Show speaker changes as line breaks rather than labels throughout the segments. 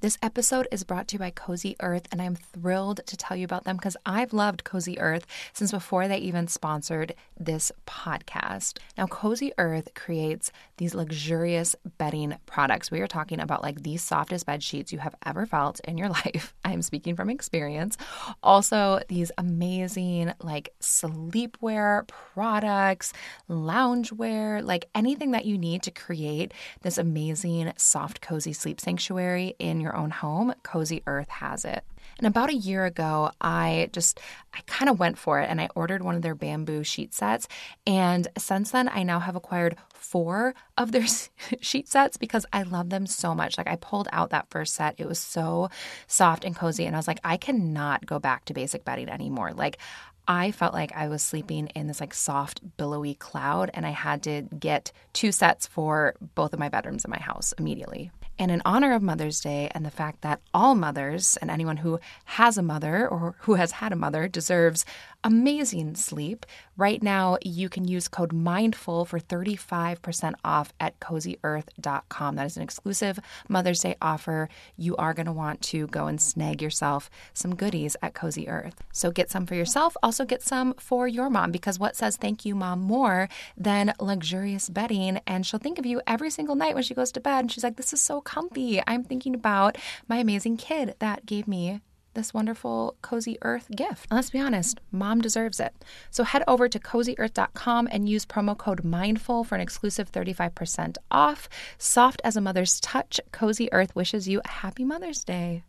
This episode is brought to you by Cozy Earth, and I'm thrilled to tell you about them because I've loved Cozy Earth since before they even sponsored this podcast. Now, Cozy Earth creates these luxurious bedding products. We are talking about like the softest bed sheets you have ever felt in your life. I'm speaking from experience. Also, these amazing like sleepwear products, loungewear, like anything that you need to create this amazing, soft, cozy sleep sanctuary in your own home, Cozy Earth has it. And about a year ago, I kind of went for it and I ordered one of their bamboo sheet sets. And since then, I now have acquired 4 of their sheet sets because I love them so much. Like I pulled out that first set. It was so soft and cozy. And I was like, I cannot go back to basic bedding anymore. Like I felt like I was sleeping in this like soft, billowy cloud, and I had to get 2 sets for both of my bedrooms in my house immediately. And in honor of Mother's Day and the fact that all mothers and anyone who has a mother or who has had a mother deserves amazing sleep, right now you can use code MINDFUL for 35% off at CozyEarth.com. That is an exclusive Mother's Day offer. You are going to want to go and snag yourself some goodies at Cozy Earth. So get some for yourself, also get some for your mom, because what says thank you, mom, more than luxurious bedding? And she'll think of you every single night when she goes to bed and she's like, this is so comfy. I'm thinking about my amazing kid that gave me this wonderful Cozy Earth gift. And let's be honest, mom deserves it. So head over to CozyEarth.com and use promo code MINDFUL for an exclusive 35% off. Soft as a mother's touch, Cozy Earth wishes you a happy Mother's Day.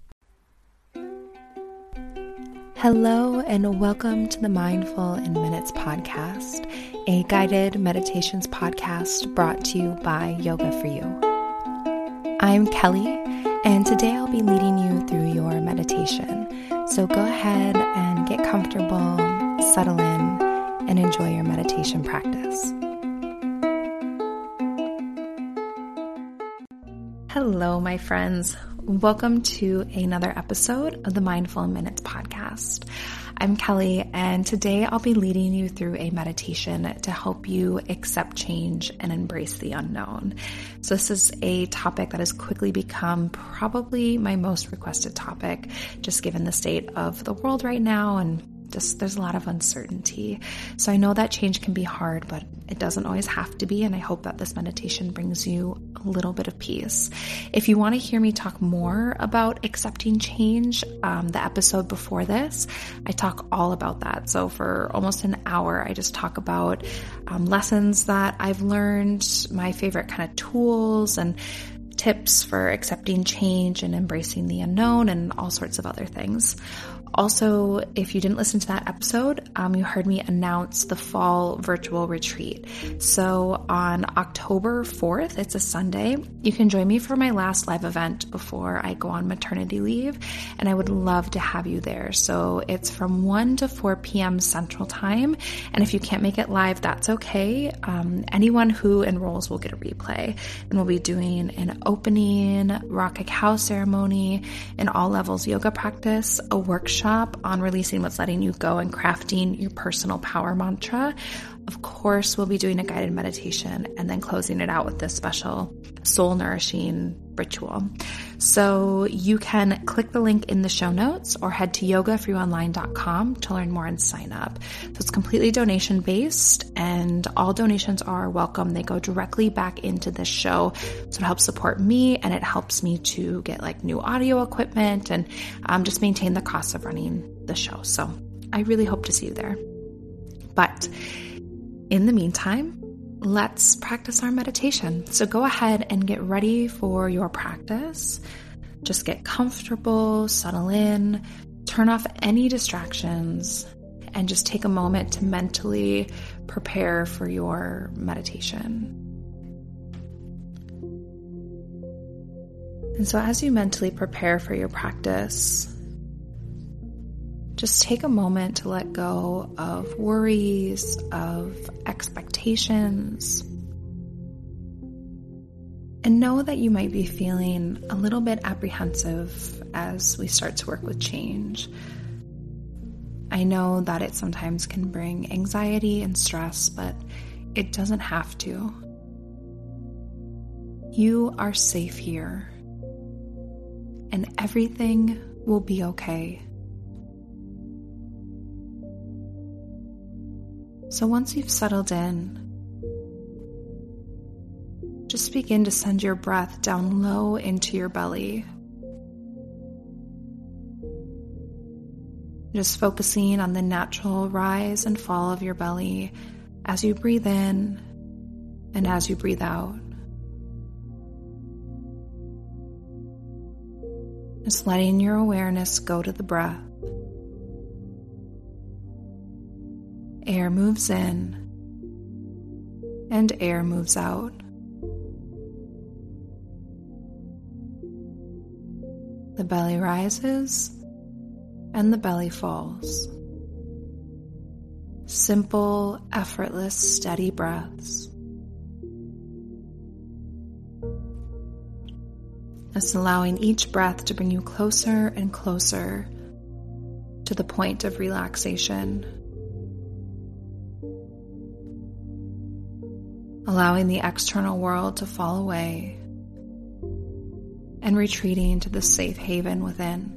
Hello and welcome to the Mindful in Minutes podcast, a guided meditations podcast brought to you by Yoga For You. I'm Kelly, and today I'll be leading you through your meditation. So go ahead and get comfortable, settle in, and enjoy your meditation practice. Hello, my friends. Welcome to another episode of the Mindful in Minutes podcast. I'm Kelly, and today I'll be leading you through a meditation to help you accept change and embrace the unknown. So this is a topic that has quickly become probably my most requested topic, just given the state of the world right now and just there's a lot of uncertainty. So I know that change can be hard, but it doesn't always have to be. And I hope that this meditation brings you a little bit of peace. If you want to hear me talk more about accepting change, the episode before this, I talk all about that. So for almost an hour, I just talk about lessons that I've learned, my favorite kind of tools and tips for accepting change and embracing the unknown and all sorts of other things. Also, if you didn't listen to that episode, you heard me announce the fall virtual retreat. So on October 4th, it's a Sunday, you can join me for my last live event before I go on maternity leave, and I would love to have you there. So it's from 1 to 4 p.m. Central Time, and if you can't make it live, that's okay. Anyone who enrolls will get a replay, and we'll be doing an opening rock cacao ceremony, an all levels yoga practice, a workshop on releasing what's letting you go and crafting your personal power mantra. Of course, we'll be doing a guided meditation and then closing it out with this special soul nourishing ritual. So you can click the link in the show notes or head to yogaforyouonline.com to learn more and sign up. So it's completely donation based and all donations are welcome. They go directly back into this show. So it helps support me and it helps me to get like new audio equipment and just maintain the costs of running the show. So I really hope to see you there. But in the meantime, let's practice our meditation. So go ahead and get ready for your practice. Just get comfortable, settle in, turn off any distractions, and just take a moment to mentally prepare for your meditation. And so as you mentally prepare for your practice, just take a moment to let go of worries, of expectations, and know that you might be feeling a little bit apprehensive as we start to work with change. I know that it sometimes can bring anxiety and stress, but it doesn't have to. You are safe here. and everything will be okay. So once you've settled in, just begin to send your breath down low into your belly. Just focusing on the natural rise and fall of your belly as you breathe in and as you breathe out. Just letting your awareness go to the breath. Air moves in and air moves out. The belly rises and the belly falls. Simple, effortless, steady breaths. Just allowing each breath to bring you closer and closer to the point of relaxation. Allowing the external world to fall away and retreating to the safe haven within.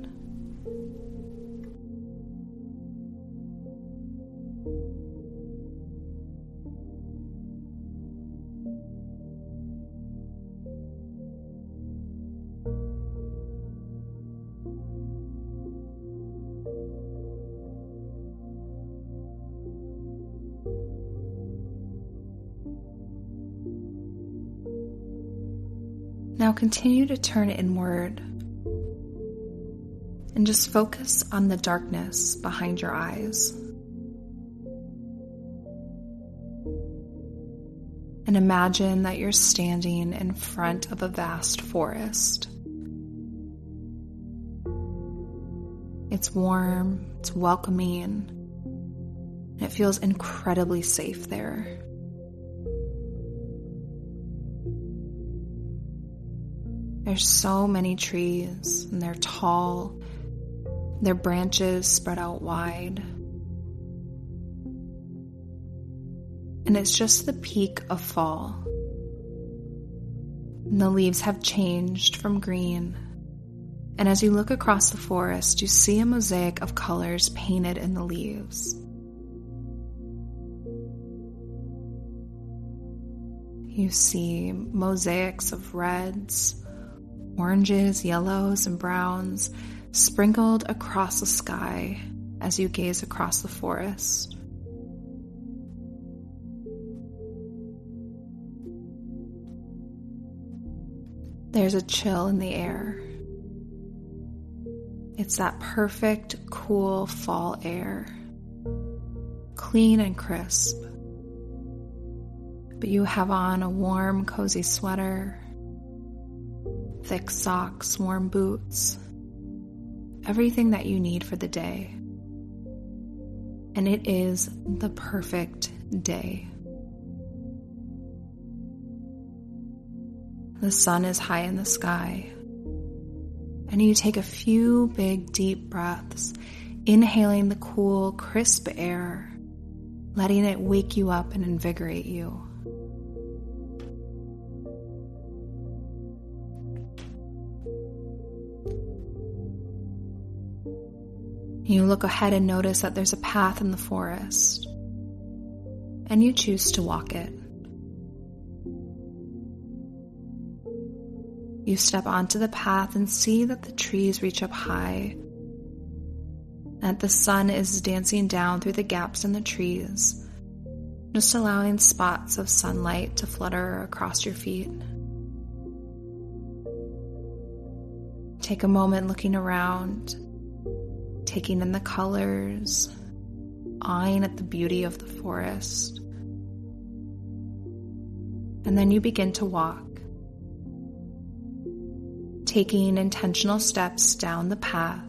Now continue to turn inward and just focus on the darkness behind your eyes. And imagine that you're standing in front of a vast forest. It's warm, it's welcoming, and it feels incredibly safe there. There's so many trees, and they're tall. Their branches spread out wide. And it's just the peak of fall. And the leaves have changed from green. And as you look across the forest, you see a mosaic of colors painted in the leaves. You see mosaics of reds, oranges, yellows, and browns sprinkled across the sky as you gaze across the forest. There's a chill in the air. It's that perfect, cool fall air, clean and crisp. But you have on a warm, cozy sweater, thick socks, warm boots, everything that you need for the day. And it is the perfect day. The sun is high in the sky, and you take a few big, deep breaths, inhaling the cool, crisp air, letting it wake you up and invigorate you. You look ahead and notice that there's a path in the forest, and you choose to walk it. You step onto the path and see that the trees reach up high, that the sun is dancing down through the gaps in the trees, just allowing spots of sunlight to flutter across your feet. Take a moment looking around, taking in the colors, awing at the beauty of the forest. And then you begin to walk, taking intentional steps down the path,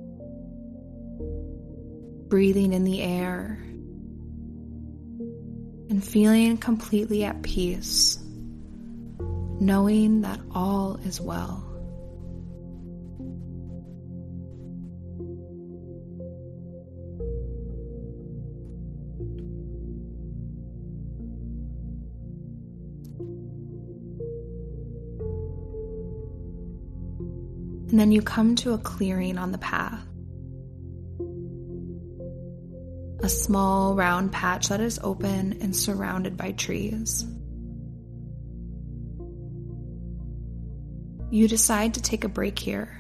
breathing in the air, and feeling completely at peace, knowing that all is well. And then you come to a clearing on the path. A small round patch that is open and surrounded by trees. You decide to take a break here.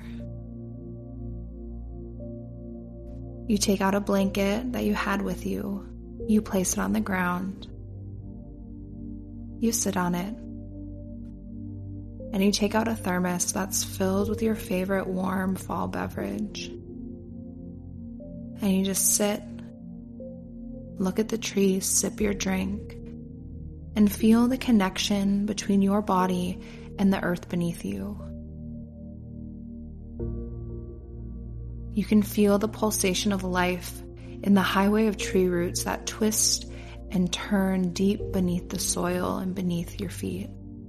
You take out a blanket that you had with you. You place it on the ground. You sit on it. And you take out a thermos that's filled with your favorite warm fall beverage. And you just sit, look at the trees, sip your drink, and feel the connection between your body and the earth beneath you. You can feel the pulsation of life in the highway of tree roots that twist and turn deep beneath the soil and beneath your feet.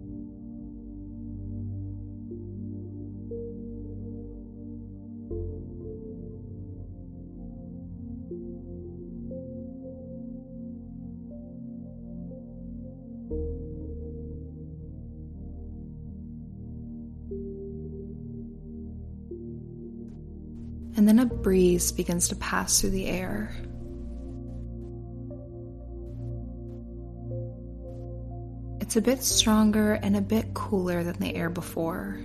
And then a breeze begins to pass through the air. It's a bit stronger and a bit cooler than the air before.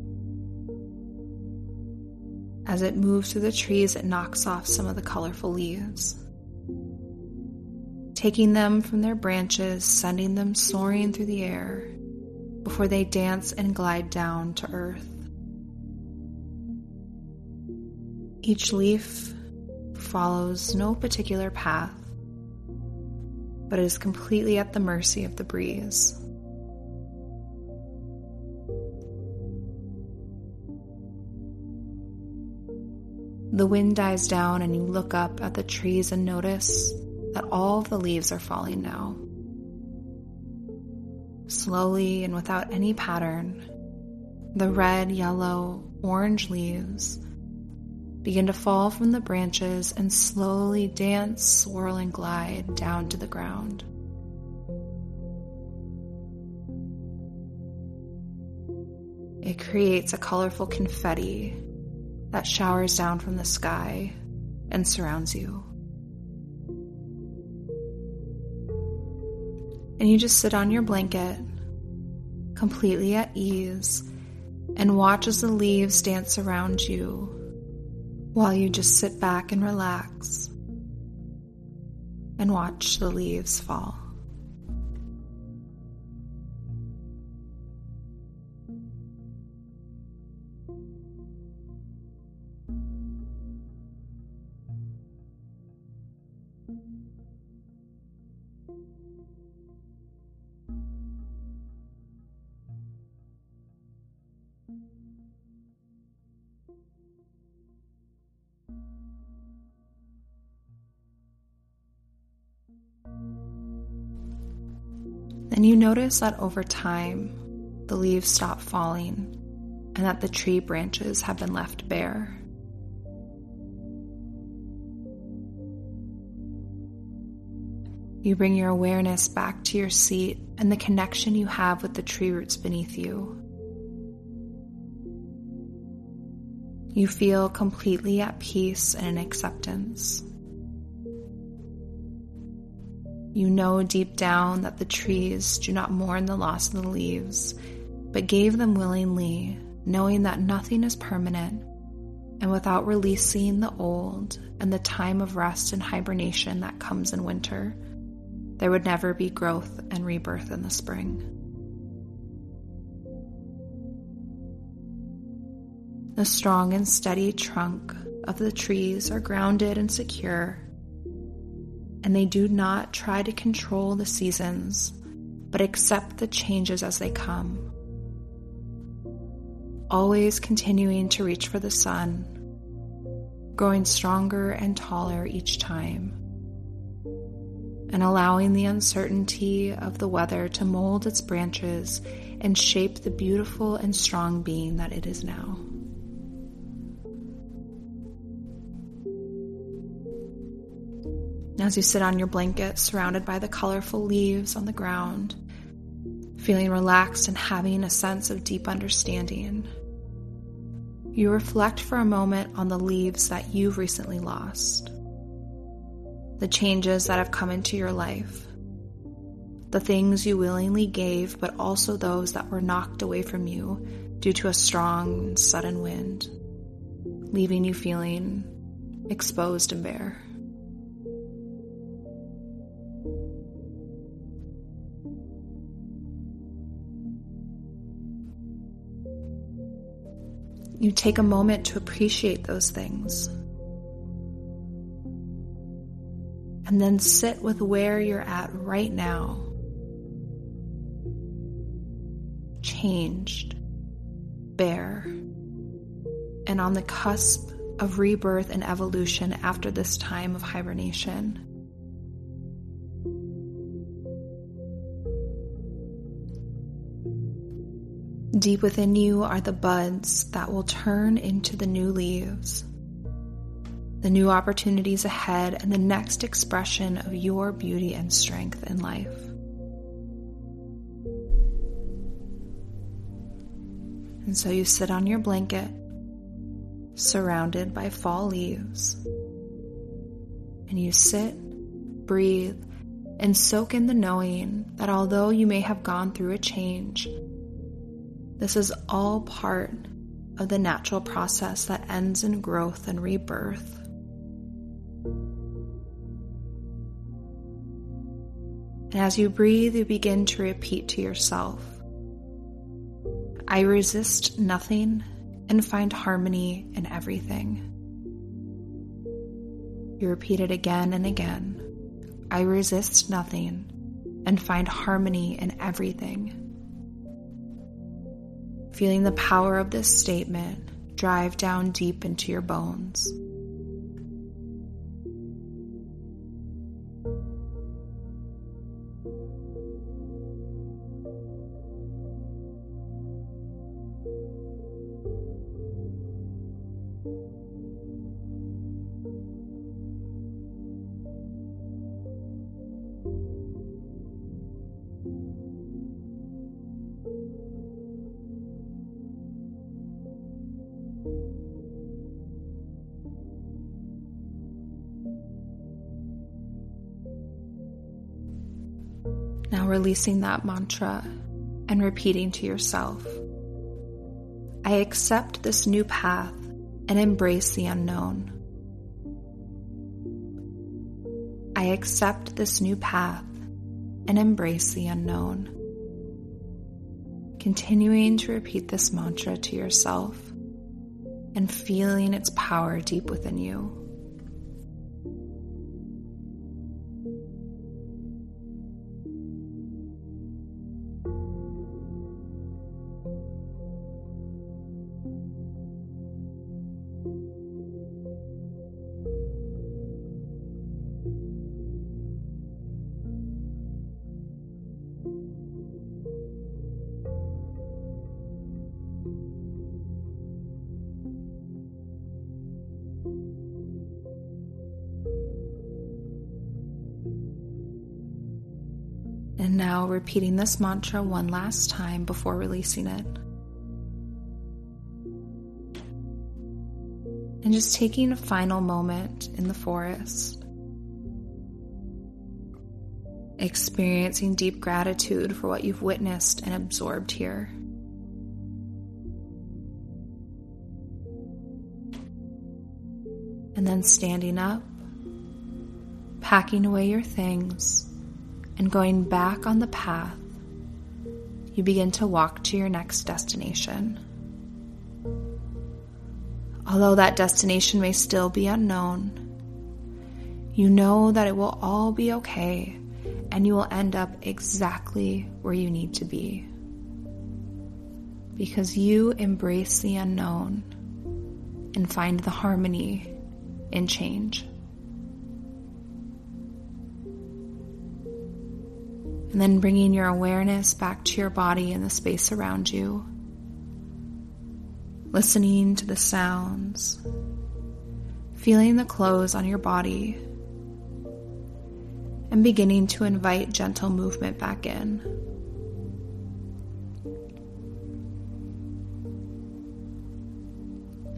As it moves through the trees, it knocks off some of the colorful leaves, taking them from their branches, sending them soaring through the air before they dance and glide down to earth. Each leaf follows no particular path, but is completely at the mercy of the breeze. The wind dies down and you look up at the trees and notice that all of the leaves are falling now. Slowly and without any pattern, the red, yellow, orange leaves begin to fall from the branches and slowly dance, swirl, and glide down to the ground. It creates a colorful confetti that showers down from the sky and surrounds you. And you just sit on your blanket, completely at ease, and watch as the leaves dance around you while you just sit back and relax and watch the leaves fall. Then you notice that over time, the leaves stop falling and that the tree branches have been left bare. You bring your awareness back to your seat and the connection you have with the tree roots beneath you. You feel completely at peace and in acceptance. You know deep down that the trees do not mourn the loss of the leaves, but gave them willingly, knowing that nothing is permanent, and without releasing the old and the time of rest and hibernation that comes in winter, there would never be growth and rebirth in the spring. The strong and steady trunk of the trees are grounded and secure, and they do not try to control the seasons, but accept the changes as they come, always continuing to reach for the sun, growing stronger and taller each time, and allowing the uncertainty of the weather to mold its branches and shape the beautiful and strong being that it is now. As you sit on your blanket surrounded by the colorful leaves on the ground, feeling relaxed and having a sense of deep understanding, you reflect for a moment on the leaves that you've recently lost, the changes that have come into your life, the things you willingly gave, but also those that were knocked away from you due to a strong and sudden wind, leaving you feeling exposed and bare. You take a moment to appreciate those things, and then sit with where you're at right now, changed, bare, and on the cusp of rebirth and evolution after this time of hibernation. Deep within you are the buds that will turn into the new leaves, the new opportunities ahead, and the next expression of your beauty and strength in life. And so you sit on your blanket, surrounded by fall leaves, and you sit, breathe, and soak in the knowing that although you may have gone through a change, this is all part of the natural process that ends in growth and rebirth. And as you breathe, you begin to repeat to yourself, I resist nothing and find harmony in everything. You repeat it again and again. I resist nothing and find harmony in everything. Feeling the power of this statement drive down deep into your bones. Now releasing that mantra and repeating to yourself, I accept this new path and embrace the unknown. I accept this new path and embrace the unknown. Continuing to repeat this mantra to yourself and feeling its power deep within you. And now repeating this mantra one last time before releasing it. And just taking a final moment in the forest. Experiencing deep gratitude for what you've witnessed and absorbed here. And then standing up, packing away your things, and going back on the path, you begin to walk to your next destination. Although that destination may still be unknown, you know that it will all be okay and you will end up exactly where you need to be. Because you embrace the unknown and find the harmony in change. And then bringing your awareness back to your body and the space around you. Listening to the sounds. Feeling the clothes on your body. And beginning to invite gentle movement back in.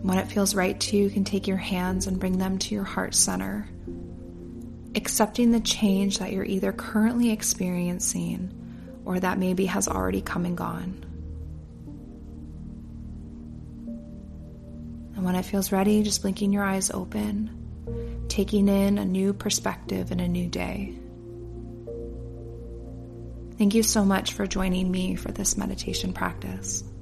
When it feels right to you, you can take your hands and bring them to your heart center, accepting the change that you're either currently experiencing or that maybe has already come and gone. And when it feels ready, just blinking your eyes open, taking in a new perspective and a new day. Thank you so much for joining me for this meditation practice.